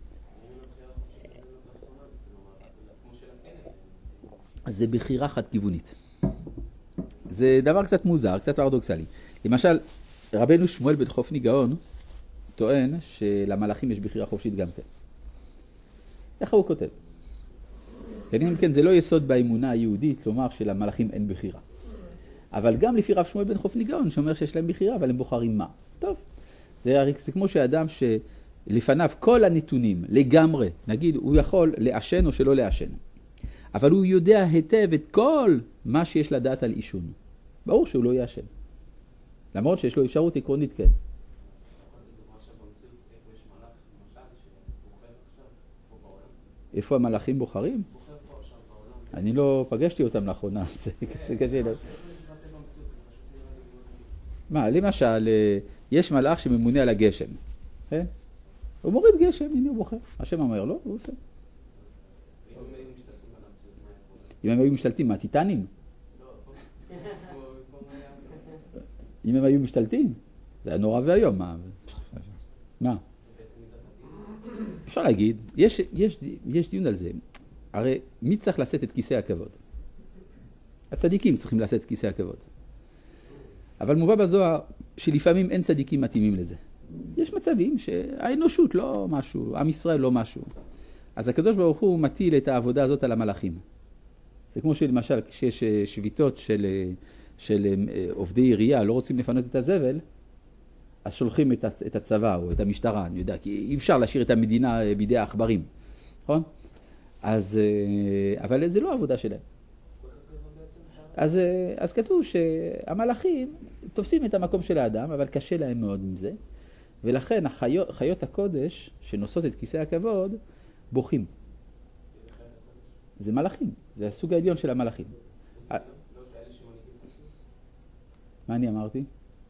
אז זה בחירה חד-כיוונית. זה דבר קצת מוזר, קצת פרדוקסלי. למשל, רבנו שמואל בן חופני גאון טוען שלמלאכים יש בחירה חופשית גם כן. איך הוא כותב? אם כן, זה לא יסוד באמונה היהודית, כלומר שלמלאכים אין בחירה. אבל גם לפי רב שמואל בן חופני גאון שאומר שיש להם בחירה, אבל הם בוחרים מה? טוב. זה, זה כמו שאדם שלפניו כל הנתונים לגמרי, נגיד הוא יכול לעשן או שלא לעשן, אבל הוא יודע היטב את כל מה שיש לדעת על עישון. ברור שהוא לא יעשן. למרות שיש לו אפשרות עקרונית, כן. איפה המלאכים בוחרים? אני לא פגשתי אותם לאחרונה, זה קשה. מה, למשל, יש מלאך שממונה על הגשם. הוא מוריד גשם, הנה הוא בוחר. השם אומר לו, הוא עושה. אם הם היו משתלטים, מה, טיטנים? אם הם היו משתלטים, זה היה נורא והיום. מה? מה? אפשר להגיד, יש, יש, יש דיון על זה. הרי מי צריך לשאת את כיסא הכבוד? הצדיקים צריכים לשאת את כיסא הכבוד. אבל מובא בזוהר שלפעמים אין צדיקים מתאימים לזה. יש מצבים שהאנושות לא משהו, עם ישראל לא משהו. אז הקדוש ברוך הוא מטיל את העבודה הזאת על המלאכים. זה כמו שלמשל כשיש שביתות של, של עובדי עירייה לא רוצים לפנות את הזבל, אז שולחים את הצבא או את המשטרה, אני יודע, כי אי אפשר להשאיר את המדינה בידי האחברים, נכון? אז, אבל זה לא העבודה שלהם. אז, אז כתוב שהמלאכים תופסים את המקום של האדם, אבל קשה להם מאוד עם זה, ולכן החיות, חיות הקודש שנושאות את כיסא הכבוד בוכים. זה מלאכים, זה הסוג העליון של המלאכים. מה אני אמרתי?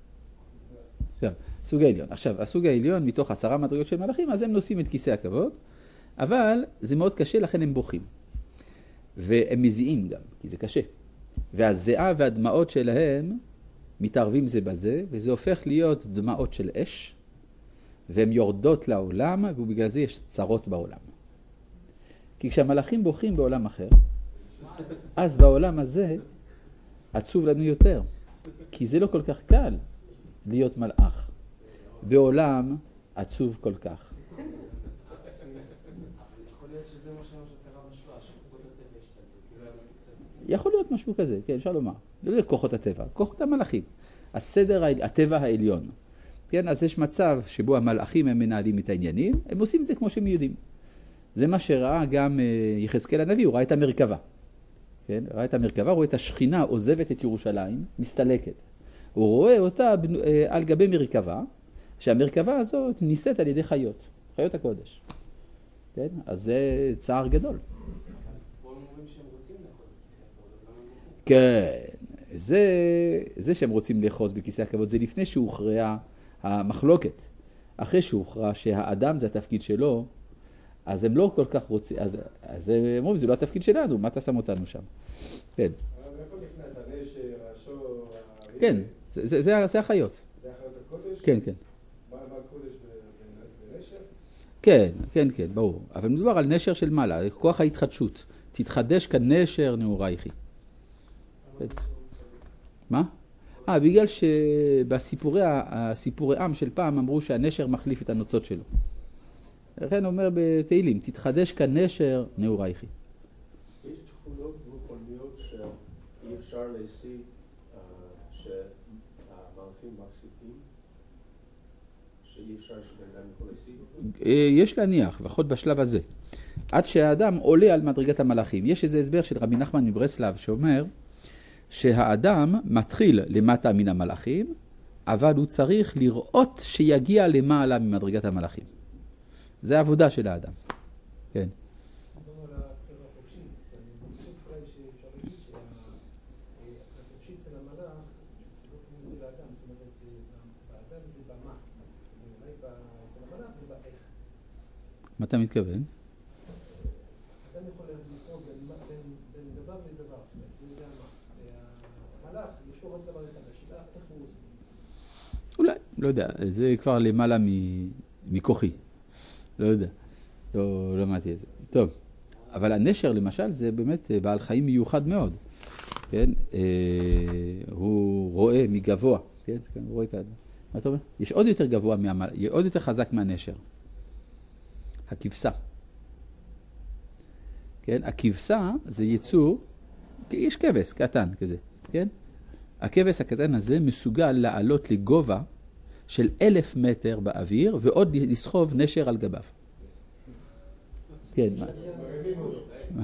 סוג העליון. עכשיו, הסוג העליון מתוך עשרה מדרגות של מלאכים, אז הם נושאים את כיסא הכבוד, אבל זה מאוד קשה, לכן הם בוכים. והם מזיעים גם, כי זה קשה. והזיעה והדמעות שלהם מתערבים זה בזה, וזה הופך להיות דמעות של אש, והן יורדות לעולם, ובגלל זה יש צרות בעולם. כי כשהמלאכים בוכים בעולם אחר, אז בעולם הזה עצוב לנו יותר, כי זה לא כל כך קל להיות מלאך. בעולם עצוב כל כך. יכול להיות משהו כזה, כן, אפשר לומר. זה כוחות הטבע, כוחות המלאכים. הסדר, הטבע העליון. כן, אז יש מצב שבו המלאכים הם מנהלים את העניינים, הם עושים את זה כמו שהם יודעים. זה מה שראה גם יחזקאל הנביא, הוא ראה את המרכבה. כן, ראה את המרכבה, הוא רואה את השכינה עוזבת את ירושלים, מסתלקת. הוא רואה אותה על גבי מרכבה, שהמרכבה הזאת ניסית על ידי חיות, חיות הקודש. כן? אז זה צער גדול. פה הם אומרים שהם רוצים לאחוז בכיסא הכבוד, אבל למה הם בוחרים? כן, זה, זה שהם רוצים לאחוז בכיסא הכבוד, זה לפני שהוכרעה המחלוקת. אחרי שהוכרע שהאדם זה התפקיד שלו, אז הם לא כל כך רוצים, אז, אז הם אומרים, זה לא התפקיד שלנו, מה אתה שם אותנו שם? כן. אבל איפה נכנס הנשר, השור, האריה? כן, זה, זה, זה, זה החיות. זה החיות הקודש? כן, כן. מה מה הקודש ב- בנשר? כן, כן, כן, ברור. אבל מדובר על נשר של מעלה, כוח ההתחדשות. תתחדש כנשר נעורייכי. מה? אה, בגלל שבסיפורי הסיפורי עם של פעם אמרו שהנשר מחליף את הנוצות שלו. לכן אומר בתהילים, תתחדש כנשר נעורייכי. יש תכונות רוחניות שאי אפשר להשיג שהמלאכים מחזיקים, שאי אפשר שבן אדם יכול להשיג אותם? יש להניח, לפחות בשלב הזה. עד שהאדם עולה על מדרגת המלאכים. יש איזה הסבר של רבי נחמן מברסלב שאומר שהאדם מתחיל למטה מן המלאכים, אבל הוא צריך לראות שיגיע למעלה ממדרגת המלאכים. זה העבודה של האדם. כן. דיברנו על הבחירה החופשית. אני חושב אולי שאפשר להגיד שהחופשית אצל המלאך, זה לא כמו אצל האדם. זאת אומרת, באדם זה במה. אולי אצל המלאך זה באיך. מה אתה מתכוון? אדם יכול לבחור בין דבר לדבר. זאת אומרת, זה יודע מה. והמלאך, יש לו רק דבר אחד. השאלה, איך הוא עושה? אולי, לא יודע. זה כבר למעלה מכוחי. לא יודע, לא למדתי את זה. טוב, אבל הנשר למשל זה באמת בעל חיים מיוחד מאוד. כן? אה, הוא רואה מגבוה. כן? כן, הוא רואה את האדם. מה אתה אומר? יש עוד יותר גבוה, מה... עוד יותר חזק מהנשר. הכבשה. כן? הכבשה זה יצור, יש כבש קטן כזה. כן? הכבש הקטן הזה מסוגל לעלות לגובה של אלף מטר באוויר, ועוד לסחוב נשר על גביו. כן, מה? מה?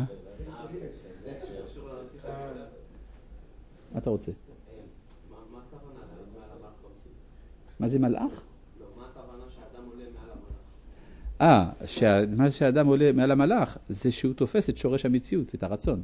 מה אתה רוצה? מה הכוונה מעל המלאך במציאות? מה זה מלאך? לא, מה הכוונה שהאדם עולה מעל המלאך? אה, מה שהאדם עולה מעל המלאך, זה שהוא תופס את שורש המציאות, את הרצון.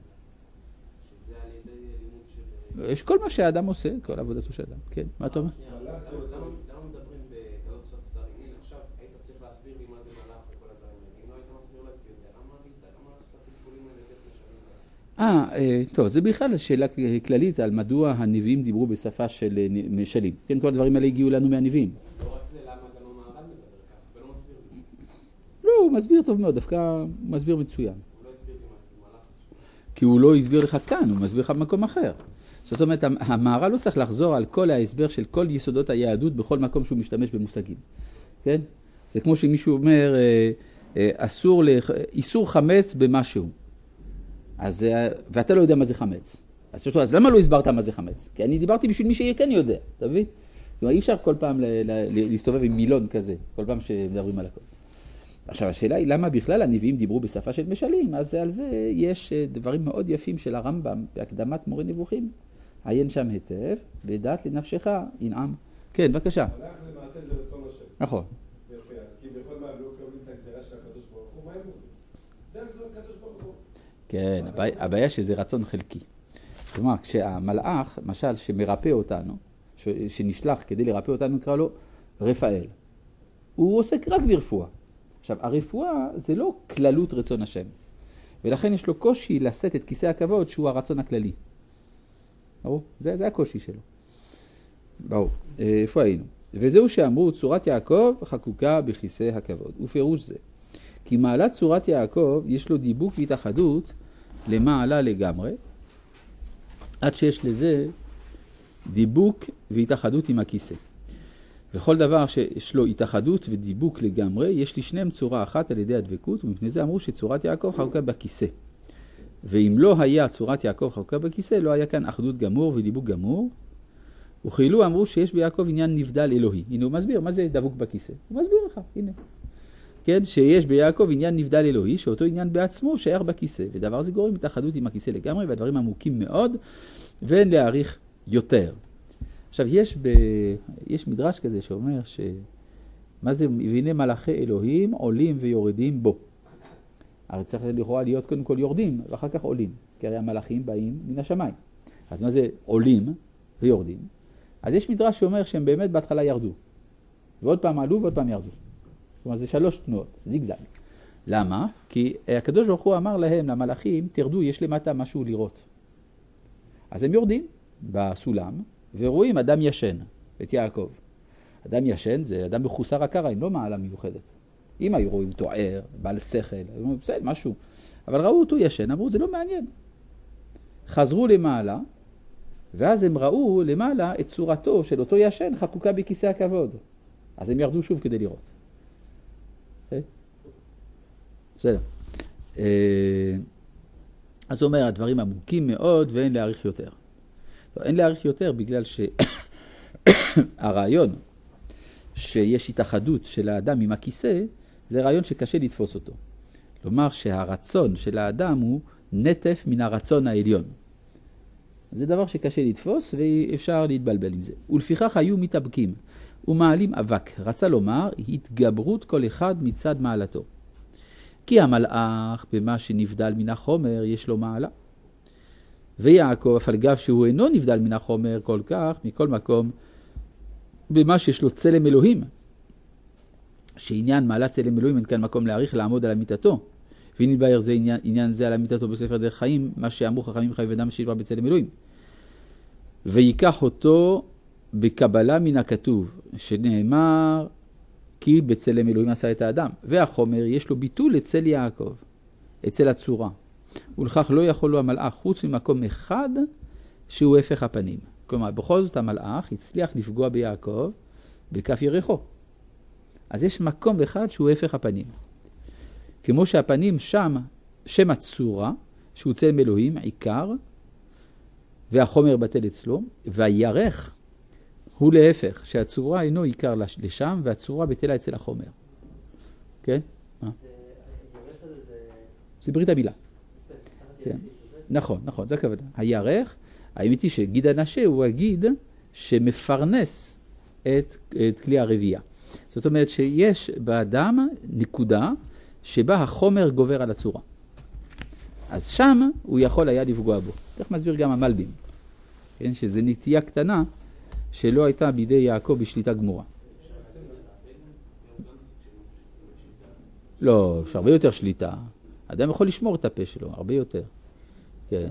שזה על ידי לימוד של... יש כל מה שהאדם עושה, כל עבודתו של אדם. כן, מה אתה אומר? למה מדברים בכזאת סרטסטרים? הנה, עכשיו היית צריך להסביר לי מה זה מלאך וכל הדברים האלה. אם לא היית מסביר לה, כי יודע, למה עלית? למה לעשות את הטיפולים האלה דרך משלים? אה, טוב, זה בכלל שאלה כללית על מדוע הנביאים דיברו בשפה של משלים. כן, כל הדברים האלה הגיעו לנו מהנביאים. לא רק זה, למה גם המהר"ל מדבר ככה, ולא מסביר לי. לא, הוא מסביר טוב מאוד, דווקא הוא מסביר מצוין. הוא לא הסביר לי מה זה מלאך. כי הוא לא הסביר לך כאן, הוא מסביר לך במקום אחר. זאת אומרת, המהר"ל לא צריך לחזור על כל ההסבר של כל יסודות היהדות בכל מקום שהוא משתמש במושגים. כן? זה כמו שמישהו אומר, אסור, איסור חמץ במשהו. אז, ואתה לא יודע מה זה חמץ. אז, אז למה לא הסברת מה זה חמץ? כי אני דיברתי בשביל מי שכן יודע, אתה מבין? כלומר, אי אפשר כל פעם להסתובב עם מילון כזה, כל פעם שמדברים על הכל. עכשיו, השאלה היא למה בכלל הנביאים דיברו בשפה של משלים, אז על זה יש דברים מאוד יפים של הרמב"ם בהקדמת מורה נבוכים. עיין שם היטב, ודעת לנפשך ינעם. כן, בבקשה. מלאך למעשה זה רצון השם. נכון. יפה, אז כי בכל מה לא קוראים את הגזירה של הקדוש ברוך הוא, מה הם אומרים? זה רצון הקדוש ברוך הוא. כן, הבעיה שזה רצון חלקי. כלומר, כשהמלאך, משל, שמרפא אותנו, שנשלח כדי לרפא אותנו, נקרא לו רפאל. הוא עוסק רק ברפואה. עכשיו, הרפואה זה לא כללות רצון השם. ולכן יש לו קושי לשאת את כיסא הכבוד שהוא הרצון הכללי. ברור? זה, זה הקושי שלו. ברור. איפה היינו? וזהו שאמרו, צורת יעקב חקוקה בכיסא הכבוד. ופירוש זה. כי מעלת צורת יעקב יש לו דיבוק והתאחדות למעלה לגמרי, עד שיש לזה דיבוק והתאחדות עם הכיסא. וכל דבר שיש לו התאחדות ודיבוק לגמרי, יש לשניהם צורה אחת על ידי הדבקות, ומפני זה אמרו שצורת יעקב חקוקה בכיסא. ואם לא היה צורת יעקב חקוקה בכיסא, לא היה כאן אחדות גמור ודיבוק גמור. וכאילו אמרו שיש ביעקב עניין נבדל אלוהי. הנה הוא מסביר, מה זה דבוק בכיסא? הוא מסביר לך, הנה. כן, שיש ביעקב עניין נבדל אלוהי, שאותו עניין בעצמו שייך בכיסא. ודבר זה גורם התאחדות עם הכיסא לגמרי, והדברים עמוקים מאוד, ואין להעריך יותר. עכשיו, יש, ב... יש מדרש כזה שאומר ש... מה זה, והנה מלאכי אלוהים עולים ויורדים בו. הרי צריך לכאורה להיות קודם כל יורדים ואחר כך עולים, כי הרי המלאכים באים מן השמיים. אז מה זה עולים ויורדים? אז יש מדרש שאומר שהם באמת בהתחלה ירדו, ועוד פעם עלו ועוד פעם ירדו. כלומר זה שלוש תנועות, זיגזג. למה? כי הקדוש ברוך הוא אמר להם, למלאכים, תרדו, יש למטה משהו לראות. אז הם יורדים בסולם ורואים אדם ישן, את יעקב. אדם ישן זה אדם מחוסר הכרה, לא מעלה מיוחדת. אם היו רואים תואר, בעל שכל, בסדר, משהו. אבל ראו אותו ישן, אמרו, זה לא מעניין. חזרו למעלה, ואז הם ראו למעלה את צורתו של אותו ישן חקוקה בכיסא הכבוד. אז הם ירדו שוב כדי לראות. בסדר. אז הוא אומר, הדברים עמוקים מאוד ואין להאריך יותר. אין להאריך יותר בגלל שהרעיון שיש התאחדות של האדם עם הכיסא, זה רעיון שקשה לתפוס אותו. כלומר שהרצון של האדם הוא נטף מן הרצון העליון. זה דבר שקשה לתפוס ואפשר להתבלבל עם זה. ולפיכך היו מתאבקים ומעלים אבק. רצה לומר, התגברות כל אחד מצד מעלתו. כי המלאך במה שנבדל מן החומר יש לו מעלה. ויעקב אף על גב שהוא אינו נבדל מן החומר כל כך, מכל מקום, במה שיש לו צלם אלוהים. שעניין מעלת צלם אלוהים אין כאן מקום להאריך לעמוד על אמיתתו. ונתבהר זה עניין, עניין זה על אמיתתו בספר דרך חיים, מה שאמרו חכמים חי ודם שידבר בצלם אלוהים. ויקח אותו בקבלה מן הכתוב, שנאמר, כי בצלם אלוהים עשה את האדם. והחומר יש לו ביטול אצל יעקב, אצל הצורה. ולכך לא יכול לו המלאך חוץ ממקום אחד שהוא הפך הפנים. כלומר, בכל זאת המלאך הצליח לפגוע ביעקב בכף ירחו. אז יש מקום אחד שהוא הפך הפנים. כמו שהפנים שם, שם הצורה, שהוא צלם אלוהים, עיקר, והחומר בטל אצלו, והירך הוא להפך, שהצורה אינו עיקר לשם, והצורה בטלה אצל החומר. כן? מה? זה ברית המילה. כן. נכון, נכון, זה הכוונה. הירך, האמת היא שגיד הנשה הוא הגיד שמפרנס את, את כלי הרבייה. זאת אומרת שיש באדם נקודה שבה החומר גובר על הצורה. אז שם הוא יכול היה לפגוע בו. כך מסביר גם המלבים. כן? שזה נטייה קטנה שלא הייתה בידי יעקב בשליטה גמורה. לא, יש הרבה יותר שליטה. אדם יכול לשמור את הפה שלו, הרבה יותר. כן.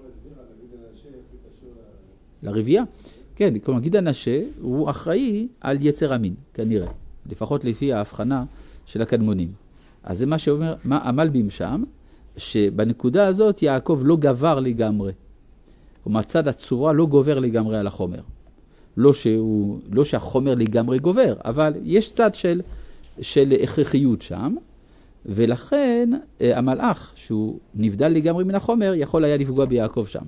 לרבייה? כן, כלומר, גיד הנשה הוא אחראי על יצר המין, כנראה. לפחות לפי ההבחנה של הקדמונים. אז זה מה שאומר, מה המלבים שם, שבנקודה הזאת יעקב לא גבר לגמרי. כלומר, צד הצורה לא גובר לגמרי על החומר. לא, שהוא, לא שהחומר לגמרי גובר, אבל יש צד של, של הכרחיות שם, ולכן המלאך שהוא נבדל לגמרי מן החומר יכול היה לפגוע ביעקב שם.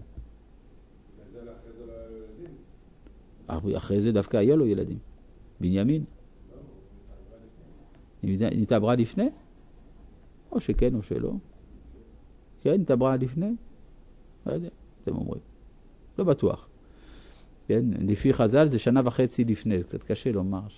אחרי זה דווקא היה לו ילדים. בנימין. נתעברה לפני? או שכן או שלא. כן, נתעברה לפני? לא יודע, אתם אומרים. לא בטוח. כן, לפי חז"ל זה שנה וחצי לפני, קצת קשה לומר ש...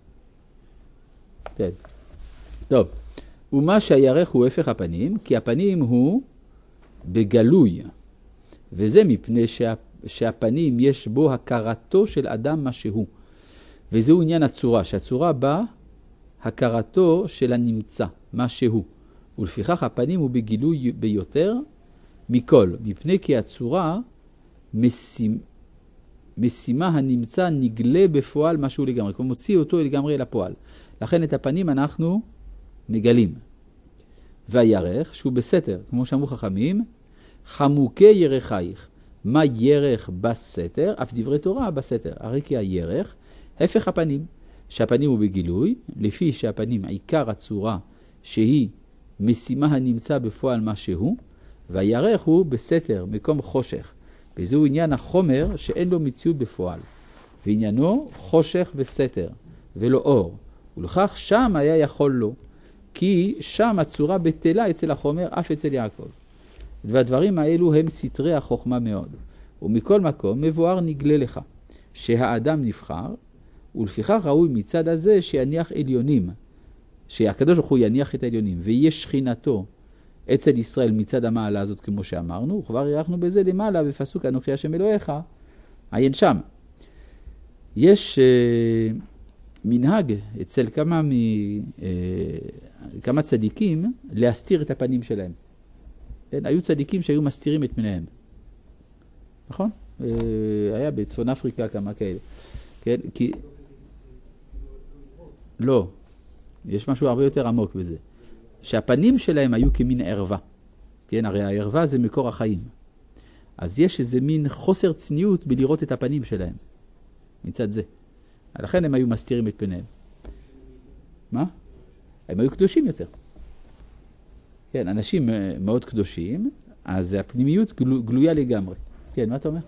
כן. טוב, ומה שהירך הוא הפך הפנים, כי הפנים הוא בגלוי, וזה מפני שה... שהפנים יש בו הכרתו של אדם מה שהוא, וזהו עניין הצורה, שהצורה באה הכרתו של הנמצא, מה שהוא, ולפיכך הפנים הוא בגילוי ביותר מכל, מפני כי הצורה משימה, משימה הנמצא נגלה בפועל משהו לגמרי, כמו מוציא אותו לגמרי לפועל. לכן את הפנים אנחנו מגלים. והירך, שהוא בסתר, כמו שאמרו חכמים, חמוקי ירחייך. מה ירך בסתר? אף דברי תורה בסתר. הרי כי הירך, הפך הפנים, שהפנים הוא בגילוי, לפי שהפנים עיקר הצורה שהיא משימה הנמצא בפועל מה שהוא, והירך הוא בסתר, מקום חושך. וזהו עניין החומר שאין לו מציאות בפועל. ועניינו חושך וסתר, ולא אור. ולכך שם היה יכול לו, כי שם הצורה בטלה אצל החומר, אף אצל יעקב. והדברים האלו הם סתרי החוכמה מאוד. ומכל מקום מבואר נגלה לך, שהאדם נבחר, ולפיכך ראוי מצד הזה שיניח עליונים, שהקדוש ברוך הוא יניח את העליונים, ויש שכינתו אצל ישראל מצד המעלה הזאת כמו שאמרנו, וכבר ערכנו בזה למעלה בפסוק אנוכי השם אלוהיך, עיין שם. יש uh, מנהג אצל כמה, מ, uh, כמה צדיקים להסתיר את הפנים שלהם. כן? היו צדיקים שהיו מסתירים את פניהם. נכון? Uh, היה בצפון אפריקה כמה כאלה. כן? כי... לא. יש משהו הרבה יותר עמוק בזה. שהפנים שלהם היו כמין ערווה. כן? הרי הערווה זה מקור החיים. אז יש איזה מין חוסר צניעות בלראות את הפנים שלהם. מצד זה. לכן הם היו מסתירים את פניהם. מה? הם היו קדושים יותר. כן, אנשים מאוד קדושים, אז הפנימיות גלו, גלויה לגמרי. כן, מה אתה אומר?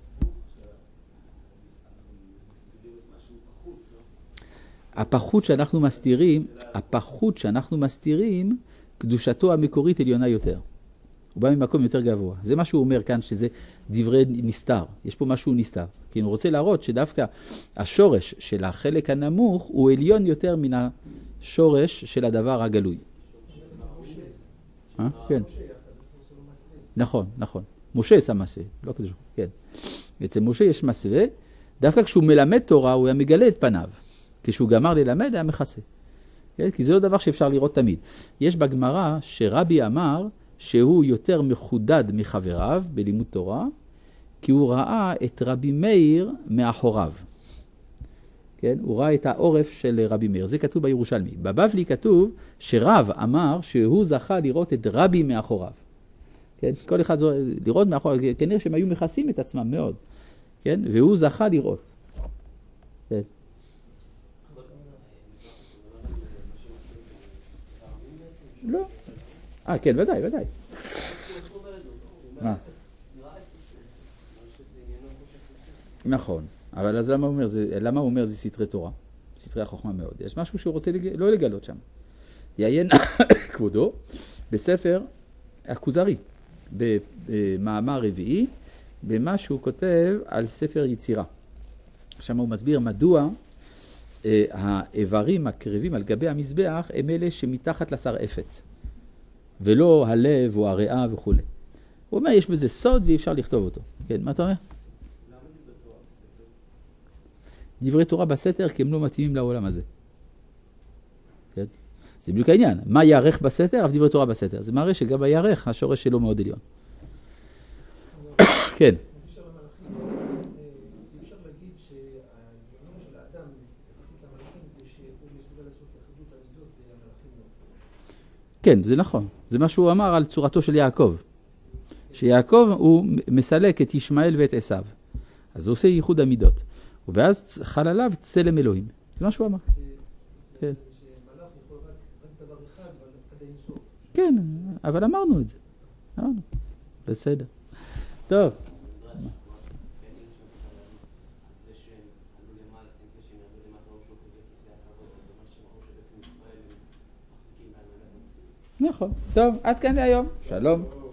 הפחות שאנחנו מסתירים, הפחות שאנחנו מסתירים, קדושתו המקורית עליונה יותר. הוא בא ממקום יותר גבוה. זה מה שהוא אומר כאן, שזה דברי נסתר. יש פה משהו נסתר. כי הוא רוצה להראות שדווקא השורש של החלק הנמוך הוא עליון יותר מן השורש של הדבר הגלוי. אה? כן. נכון, נכון. משה שם מסווה, לא קדוש. כן. אצל משה יש מסווה, דווקא כשהוא מלמד תורה הוא היה מגלה את פניו. כשהוא גמר ללמד היה מכסה. כן? כי זה לא דבר שאפשר לראות תמיד. יש בגמרא שרבי אמר שהוא יותר מחודד מחבריו בלימוד תורה, כי הוא ראה את רבי מאיר מאחוריו. כן? הוא ראה את העורף של רבי מאיר. זה כתוב בירושלמי. בבבלי כתוב שרב אמר שהוא זכה לראות את רבי מאחוריו. כן? כל אחד זו, לראות מאחוריו, כנראה שהם היו מכסים את עצמם מאוד. כן? והוא זכה לראות. כן. לא. אה, כן, ודאי, ודאי. מה? נכון, אבל אז למה הוא אומר, זה, למה הוא אומר זה סתרי תורה? סתרי החוכמה מאוד. יש משהו שהוא רוצה לג... לא לגלות שם. יעיין כבודו בספר הכוזרי, במאמר רביעי, במה שהוא כותב על ספר יצירה. שם הוא מסביר מדוע אה, האיברים הקרבים על גבי המזבח הם אלה שמתחת לשרעפת, ולא הלב או הריאה וכו'. הוא אומר, יש בזה סוד ואי אפשר לכתוב אותו. כן, מה אתה אומר? למה דברי תורה בסתר? דברי תורה בסתר כי הם לא מתאימים לעולם הזה. כן? זה בדיוק העניין. מה יערך בסתר? אף דברי תורה בסתר. זה מראה שגם היערך, השורש שלו מאוד עליון. כן. אפשר להגיד שהעליון של האדם יחסית למלאכים זה שהוא מסוגל לעשות אחדות המידות והמלאכים לא. כן, זה נכון. זה מה שהוא אמר על צורתו של יעקב. שיעקב הוא מסלק את ישמעאל ואת עשיו. אז הוא עושה ייחוד המידות. ואז חל עליו צלם אלוהים. זה מה שהוא אמר. כן. שמלאך יכול רק דבר אחד, אבל עד אין סוף. כן, אבל אמרנו את זה. אמרנו. בסדר. טוב. נכון. טוב, עד כאן להיום. שלום.